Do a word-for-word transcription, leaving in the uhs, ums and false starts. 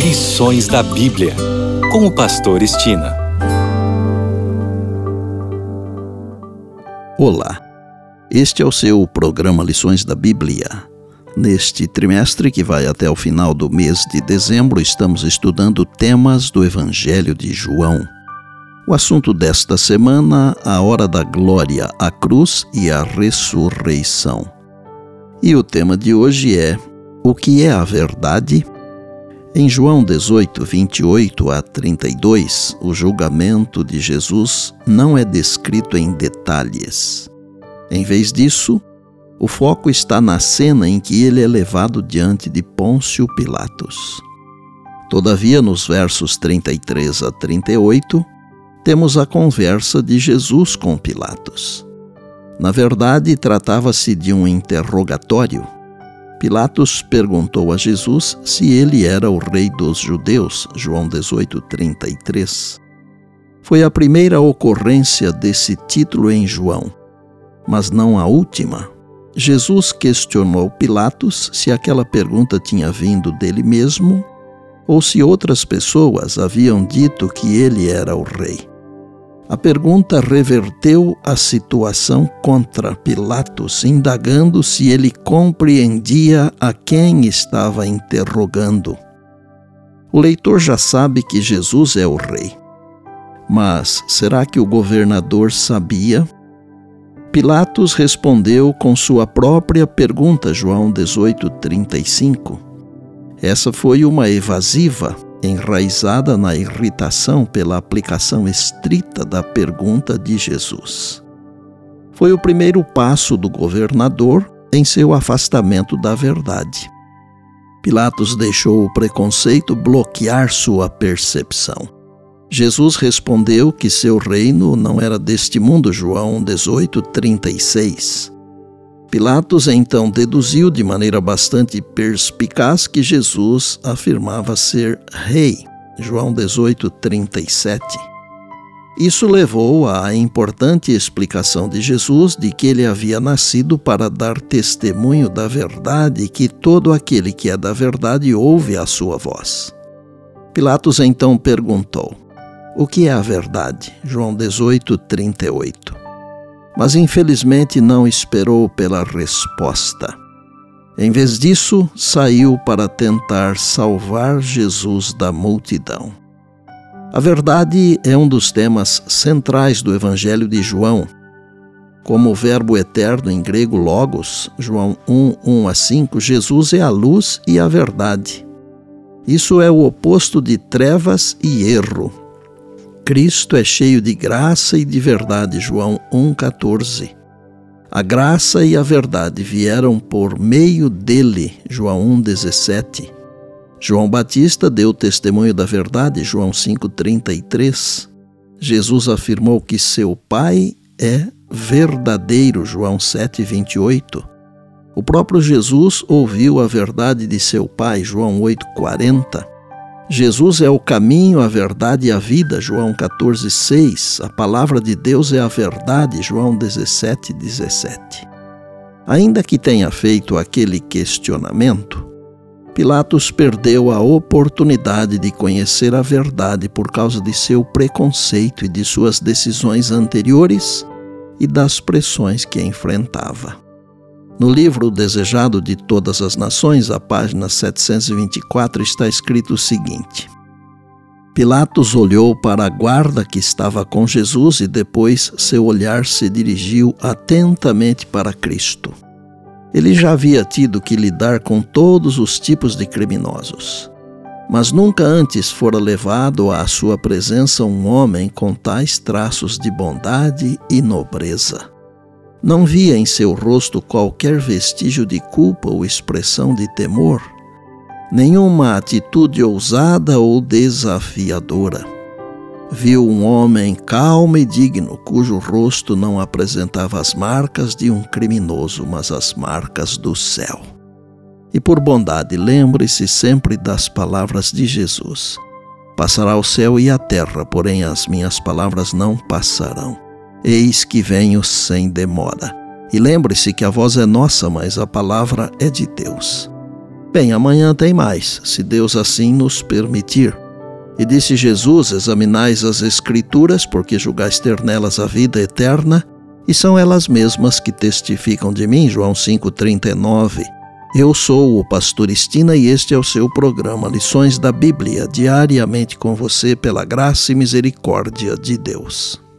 Lições da Bíblia, com o pastor Estina. Olá, este é o seu programa Lições da Bíblia. Neste trimestre, que vai até o final do mês de dezembro, estamos estudando temas do Evangelho de João. O assunto desta semana, a hora da glória, a cruz e a ressurreição. E o tema de hoje é: o que é a verdade? Em João dezoito, vinte e oito a trinta e dois, o julgamento de Jesus não é descrito em detalhes. Em vez disso, o foco está na cena em que ele é levado diante de Pôncio Pilatos. Todavia, nos versos trinta e três a trinta e oito, temos a conversa de Jesus com Pilatos. Na verdade, tratava-se de um interrogatório. Pilatos perguntou a Jesus se ele era o rei dos judeus, João dezoito, trinta e três. Foi a primeira ocorrência desse título em João, mas não a última. Jesus questionou Pilatos se aquela pergunta tinha vindo dele mesmo ou se outras pessoas haviam dito que ele era o rei. A pergunta reverteu a situação contra Pilatos, indagando se ele compreendia a quem estava interrogando. O leitor já sabe que Jesus é o rei. Mas será que o governador sabia? Pilatos respondeu com sua própria pergunta, João dezoito, trinta e cinco. Essa foi uma evasiva, enraizada na irritação pela aplicação estrita da pergunta de Jesus. Foi o primeiro passo do governador em seu afastamento da verdade. Pilatos deixou o preconceito bloquear sua percepção. Jesus respondeu que seu reino não era deste mundo, João dezoito, trinta e seis. Pilatos então deduziu de maneira bastante perspicaz que Jesus afirmava ser rei, João dezoito, trinta e sete. Isso levou à importante explicação de Jesus de que ele havia nascido para dar testemunho da verdade e que todo aquele que é da verdade ouve a sua voz. Pilatos então perguntou: o que é a verdade? João dezoito, trinta e oito. Mas infelizmente não esperou pela resposta. Em vez disso, saiu para tentar salvar Jesus da multidão. A verdade é um dos temas centrais do Evangelho de João. Como o verbo eterno em grego logos, João um, um a cinco, Jesus é a luz e a verdade. Isso é o oposto de trevas e erro. Cristo é cheio de graça e de verdade, João um, catorze. A graça e a verdade vieram por meio dele, João um, dezessete. João Batista deu testemunho da verdade, João cinco, trinta e três. Jesus afirmou que seu Pai é verdadeiro, João sete, vinte e oito. O próprio Jesus ouviu a verdade de seu Pai, João oito, quarenta. Jesus é o caminho, a verdade e a vida, João catorze, seis. A palavra de Deus é a verdade, João dezessete, dezessete. Ainda que tenha feito aquele questionamento, Pilatos perdeu a oportunidade de conhecer a verdade por causa de seu preconceito e de suas decisões anteriores e das pressões que enfrentava. No livro Desejado de Todas as Nações, a página setecentos e vinte e quatro, está escrito o seguinte: Pilatos olhou para a guarda que estava com Jesus e depois seu olhar se dirigiu atentamente para Cristo. Ele já havia tido que lidar com todos os tipos de criminosos, mas nunca antes fora levado à sua presença um homem com tais traços de bondade e nobreza. Não via em seu rosto qualquer vestígio de culpa ou expressão de temor, nenhuma atitude ousada ou desafiadora. Viu um homem calmo e digno, cujo rosto não apresentava as marcas de um criminoso, mas as marcas do céu. E por bondade, lembre-se sempre das palavras de Jesus: passará o céu e a terra, porém as minhas palavras não passarão. Eis que venho sem demora. E lembre-se que a voz é nossa, mas a palavra é de Deus. Bem, amanhã tem mais, se Deus assim nos permitir. E disse Jesus: examinais as Escrituras, porque julgais ter nelas a vida eterna, e são elas mesmas que testificam de mim. João cinco, trinta e nove. Eu sou o pastor Estina e este é o seu programa Lições da Bíblia, diariamente com você pela graça e misericórdia de Deus.